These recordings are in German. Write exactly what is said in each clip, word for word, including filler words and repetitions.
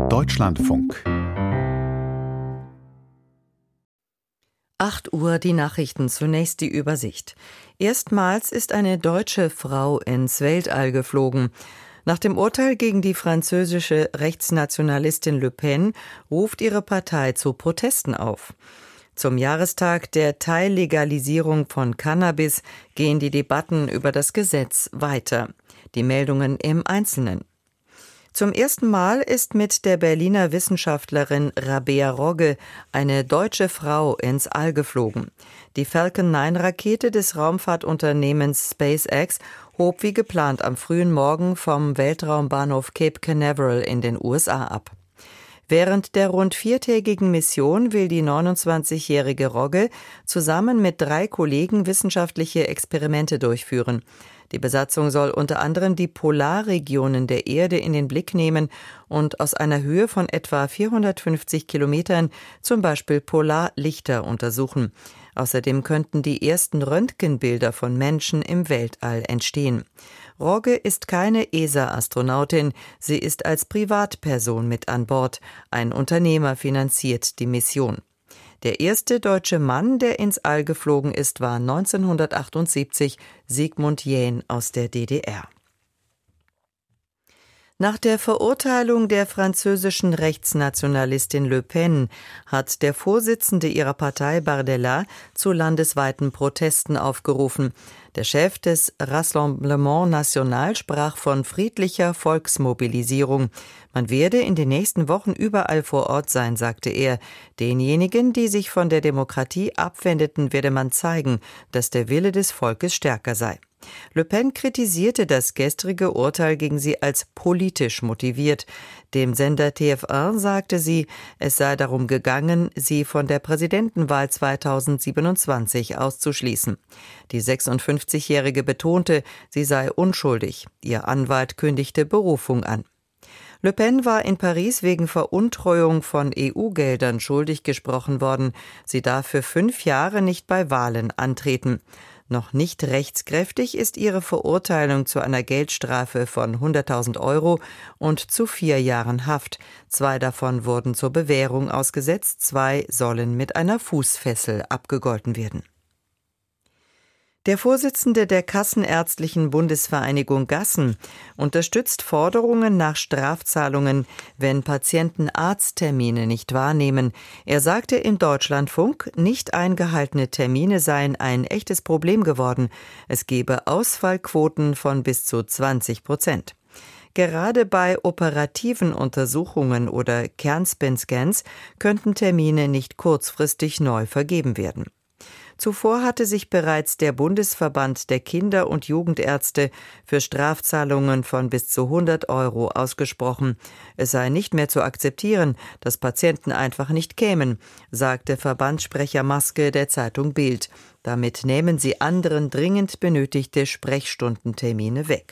Deutschlandfunk. acht Uhr die Nachrichten, zunächst die Übersicht. Erstmals ist eine deutsche Frau ins Weltall geflogen. Nach dem Urteil gegen die französische Rechtsnationalistin Le Pen ruft ihre Partei zu Protesten auf. Zum Jahrestag der Teillegalisierung von Cannabis gehen die Debatten über das Gesetz weiter. Die Meldungen im Einzelnen. Zum ersten Mal ist mit der Berliner Wissenschaftlerin Rabea Rogge eine deutsche Frau ins All geflogen. Die Falcon neun Rakete des Raumfahrtunternehmens SpaceX hob wie geplant am frühen Morgen vom Weltraumbahnhof Cape Canaveral in den U S A ab. Während der rund viertägigen Mission will die neunundzwanzigjährige Rogge zusammen mit drei Kollegen wissenschaftliche Experimente durchführen. Die Besatzung soll unter anderem die Polarregionen der Erde in den Blick nehmen und aus einer Höhe von etwa vierhundertfünfzig Kilometern zum Beispiel Polarlichter untersuchen. Außerdem könnten die ersten Röntgenbilder von Menschen im Weltall entstehen. Rogge ist keine E S A-Astronautin, sie ist als Privatperson mit an Bord. Ein Unternehmer finanziert die Mission. Der erste deutsche Mann, der ins All geflogen ist, war neunzehnhundertachtundsiebzig Sigmund Jähn aus der D D R. Nach der Verurteilung der französischen Rechtsnationalistin Le Pen hat der Vorsitzende ihrer Partei Bardella zu landesweiten Protesten aufgerufen. Der Chef des Rassemblement National sprach von friedlicher Volksmobilisierung. Man werde in den nächsten Wochen überall vor Ort sein, sagte er. Denjenigen, die sich von der Demokratie abwendeten, werde man zeigen, dass der Wille des Volkes stärker sei. Le Pen kritisierte das gestrige Urteil gegen sie als politisch motiviert. Dem Sender T F eins sagte sie, es sei darum gegangen, sie von der Präsidentenwahl zweitausendsiebenundzwanzig auszuschließen. Die sechsundfünfzigjährige betonte, sie sei unschuldig. Ihr Anwalt kündigte Berufung an. Le Pen war in Paris wegen Veruntreuung von E U-Geldern schuldig gesprochen worden. Sie darf für fünf Jahre nicht bei Wahlen antreten. Noch nicht rechtskräftig ist ihre Verurteilung zu einer Geldstrafe von hunderttausend Euro und zu vier Jahren Haft. Zwei davon wurden zur Bewährung ausgesetzt, zwei sollen mit einer Fußfessel abgegolten werden. Der Vorsitzende der Kassenärztlichen Bundesvereinigung Gassen unterstützt Forderungen nach Strafzahlungen, wenn Patienten Arzttermine nicht wahrnehmen. Er sagte im Deutschlandfunk, nicht eingehaltene Termine seien ein echtes Problem geworden. Es gebe Ausfallquoten von bis zu zwanzig Prozent. Gerade bei operativen Untersuchungen oder Kernspin-Scans könnten Termine nicht kurzfristig neu vergeben werden. Zuvor hatte sich bereits der Bundesverband der Kinder- und Jugendärzte für Strafzahlungen von bis zu hundert Euro ausgesprochen. Es sei nicht mehr zu akzeptieren, dass Patienten einfach nicht kämen, sagte Verbandssprecher Maske der Zeitung Bild. Damit nehmen sie anderen dringend benötigte Sprechstundentermine weg.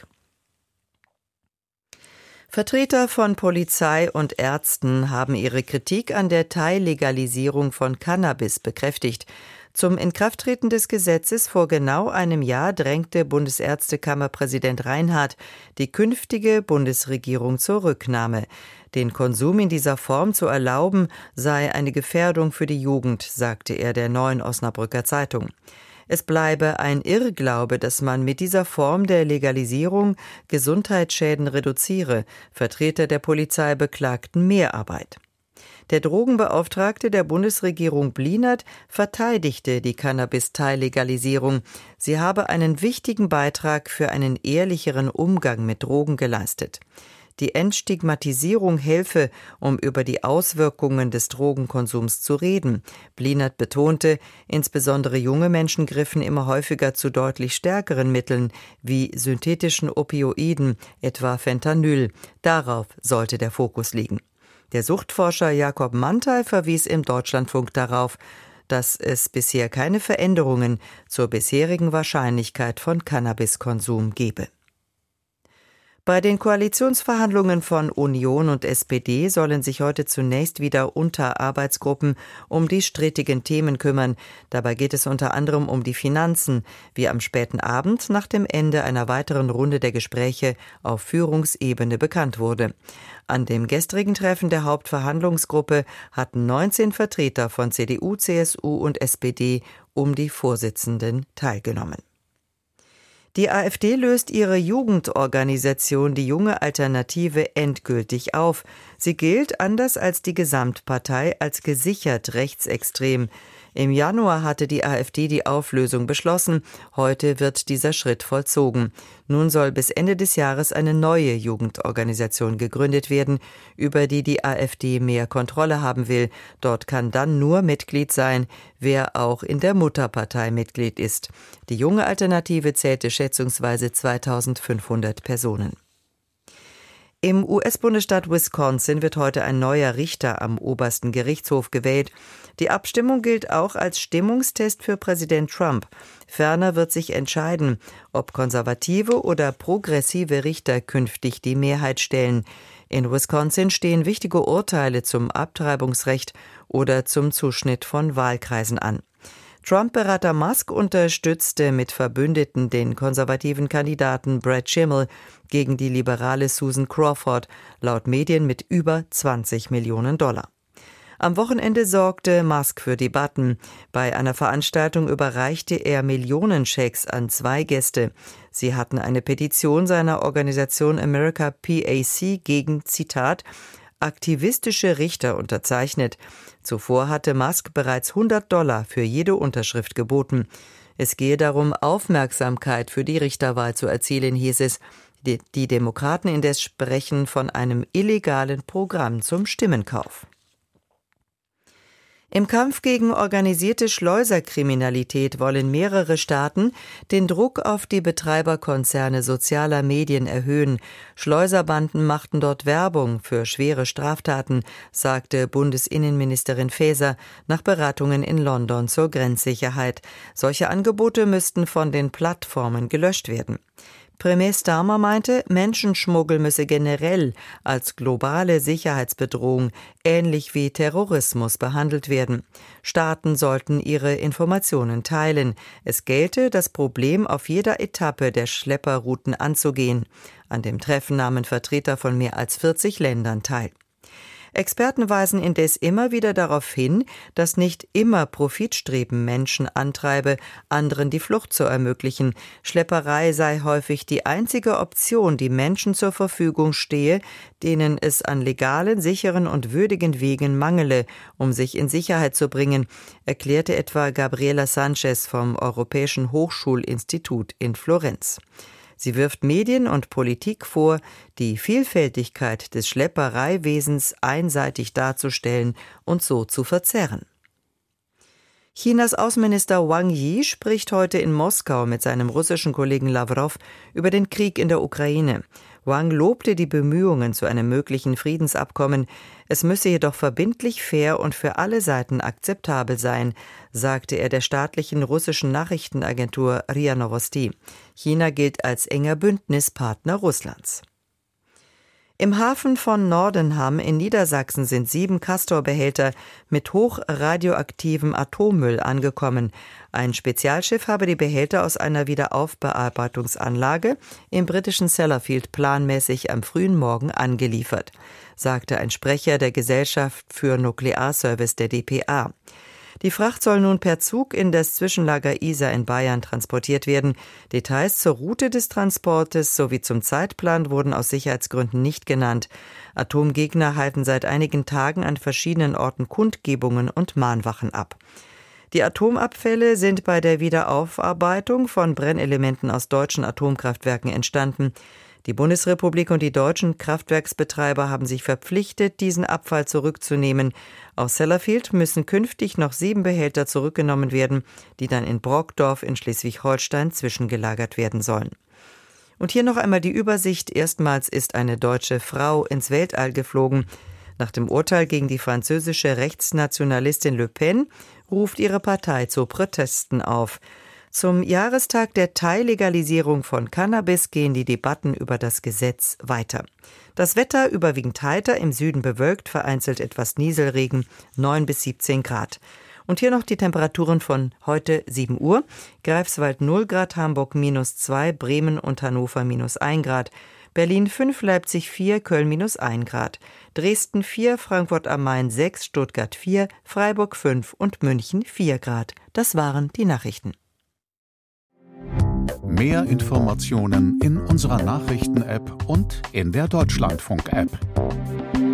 Vertreter von Polizei und Ärzten haben ihre Kritik an der Teillegalisierung von Cannabis bekräftigt. Zum Inkrafttreten des Gesetzes vor genau einem Jahr drängte Bundesärztekammerpräsident Reinhardt die künftige Bundesregierung zur Rücknahme. Den Konsum in dieser Form zu erlauben, sei eine Gefährdung für die Jugend, sagte er der Neuen Osnabrücker Zeitung. Es bleibe ein Irrglaube, dass man mit dieser Form der Legalisierung Gesundheitsschäden reduziere. Vertreter der Polizei beklagten Mehrarbeit. Der Drogenbeauftragte der Bundesregierung Blinert verteidigte die Cannabis-Teillegalisierung. Sie habe einen wichtigen Beitrag für einen ehrlicheren Umgang mit Drogen geleistet. Die Entstigmatisierung helfe, um über die Auswirkungen des Drogenkonsums zu reden. Blinert betonte, insbesondere junge Menschen griffen immer häufiger zu deutlich stärkeren Mitteln wie synthetischen Opioiden, etwa Fentanyl. Darauf sollte der Fokus liegen. Der Suchtforscher Jakob Mantel verwies im Deutschlandfunk darauf, dass es bisher keine Veränderungen zur bisherigen Wahrscheinlichkeit von Cannabiskonsum gebe. Bei den Koalitionsverhandlungen von Union und S P D sollen sich heute zunächst wieder Unterarbeitsgruppen um die strittigen Themen kümmern. Dabei geht es unter anderem um die Finanzen, wie am späten Abend nach dem Ende einer weiteren Runde der Gespräche auf Führungsebene bekannt wurde. An dem gestrigen Treffen der Hauptverhandlungsgruppe hatten neunzehn Vertreter von C D U, C S U und S P D um die Vorsitzenden teilgenommen. Die AfD löst ihre Jugendorganisation Die Junge Alternative endgültig auf. Sie gilt, anders als die Gesamtpartei, als gesichert rechtsextrem. Im Januar hatte die AfD die Auflösung beschlossen. Heute wird dieser Schritt vollzogen. Nun soll bis Ende des Jahres eine neue Jugendorganisation gegründet werden, über die die AfD mehr Kontrolle haben will. Dort kann dann nur Mitglied sein, wer auch in der Mutterpartei Mitglied ist. Die Junge Alternative zählte schätzungsweise zweitausendfünfhundert Personen. Im U S-Bundesstaat Wisconsin wird heute ein neuer Richter am obersten Gerichtshof gewählt. Die Abstimmung gilt auch als Stimmungstest für Präsident Trump. Ferner wird sich entscheiden, ob konservative oder progressive Richter künftig die Mehrheit stellen. In Wisconsin stehen wichtige Urteile zum Abtreibungsrecht oder zum Zuschnitt von Wahlkreisen an. Trump-Berater Musk unterstützte mit Verbündeten den konservativen Kandidaten Brad Schimmel gegen die liberale Susan Crawford, laut Medien mit über zwanzig Millionen Dollar. Am Wochenende sorgte Musk für Debatten. Bei einer Veranstaltung überreichte er Millionenschecks an zwei Gäste. Sie hatten eine Petition seiner Organisation America P A C gegen, Zitat, aktivistische Richter unterzeichnet. Zuvor hatte Musk bereits hundert Dollar für jede Unterschrift geboten. Es gehe darum, Aufmerksamkeit für die Richterwahl zu erzielen, hieß es. Die, die Demokraten indes sprechen von einem illegalen Programm zum Stimmenkauf. Im Kampf gegen organisierte Schleuserkriminalität wollen mehrere Staaten den Druck auf die Betreiberkonzerne sozialer Medien erhöhen. Schleuserbanden machten dort Werbung für schwere Straftaten, sagte Bundesinnenministerin Faeser nach Beratungen in London zur Grenzsicherheit. Solche Angebote müssten von den Plattformen gelöscht werden. Premier Starmer meinte, Menschenschmuggel müsse generell als globale Sicherheitsbedrohung, ähnlich wie Terrorismus, behandelt werden. Staaten sollten ihre Informationen teilen. Es gelte, das Problem auf jeder Etappe der Schlepperrouten anzugehen. An dem Treffen nahmen Vertreter von mehr als vierzig Ländern teil. Experten weisen indes immer wieder darauf hin, dass nicht immer Profitstreben Menschen antreibe, anderen die Flucht zu ermöglichen. Schlepperei sei häufig die einzige Option, die Menschen zur Verfügung stehe, denen es an legalen, sicheren und würdigen Wegen mangele, um sich in Sicherheit zu bringen, erklärte etwa Gabriela Sanchez vom Europäischen Hochschulinstitut in Florenz. Sie wirft Medien und Politik vor, die Vielfältigkeit des Schleppereiwesens einseitig darzustellen und so zu verzerren. Chinas Außenminister Wang Yi spricht heute in Moskau mit seinem russischen Kollegen Lawrow über den Krieg in der Ukraine. Wang lobte die Bemühungen zu einem möglichen Friedensabkommen. Es müsse jedoch verbindlich, fair und für alle Seiten akzeptabel sein, sagte er der staatlichen russischen Nachrichtenagentur R I A Novosti. China gilt als enger Bündnispartner Russlands. Im Hafen von Nordenham in Niedersachsen sind sieben Castor-Behälter mit hochradioaktivem Atommüll angekommen. Ein Spezialschiff habe die Behälter aus einer Wiederaufbearbeitungsanlage im britischen Sellafield planmäßig am frühen Morgen angeliefert, sagte ein Sprecher der Gesellschaft für Nuklearservice der D P A. Die Fracht soll nun per Zug in das Zwischenlager Isar in Bayern transportiert werden. Details zur Route des Transportes sowie zum Zeitplan wurden aus Sicherheitsgründen nicht genannt. Atomgegner halten seit einigen Tagen an verschiedenen Orten Kundgebungen und Mahnwachen ab. Die Atomabfälle sind bei der Wiederaufarbeitung von Brennelementen aus deutschen Atomkraftwerken entstanden. Die Bundesrepublik und die deutschen Kraftwerksbetreiber haben sich verpflichtet, diesen Abfall zurückzunehmen. Aus Sellafield müssen künftig noch sieben Behälter zurückgenommen werden, die dann in Brockdorf in Schleswig-Holstein zwischengelagert werden sollen. Und hier noch einmal die Übersicht. Erstmals ist eine deutsche Frau ins Weltall geflogen. Nach dem Urteil gegen die französische Rechtsnationalistin Le Pen ruft ihre Partei zu Protesten auf. Zum Jahrestag der Teillegalisierung von Cannabis gehen die Debatten über das Gesetz weiter. Das Wetter überwiegend heiter, im Süden bewölkt, vereinzelt etwas Nieselregen, neun bis siebzehn Grad. Und hier noch die Temperaturen von heute sieben Uhr. Greifswald null Grad, Hamburg minus zwei, Bremen und Hannover minus ein Grad. Berlin fünf, Leipzig vier, Köln minus ein Grad. Dresden vier, Frankfurt am Main sechs, Stuttgart vier, Freiburg fünf und München vier Grad. Das waren die Nachrichten. Mehr Informationen in unserer Nachrichten-App und in der Deutschlandfunk-App.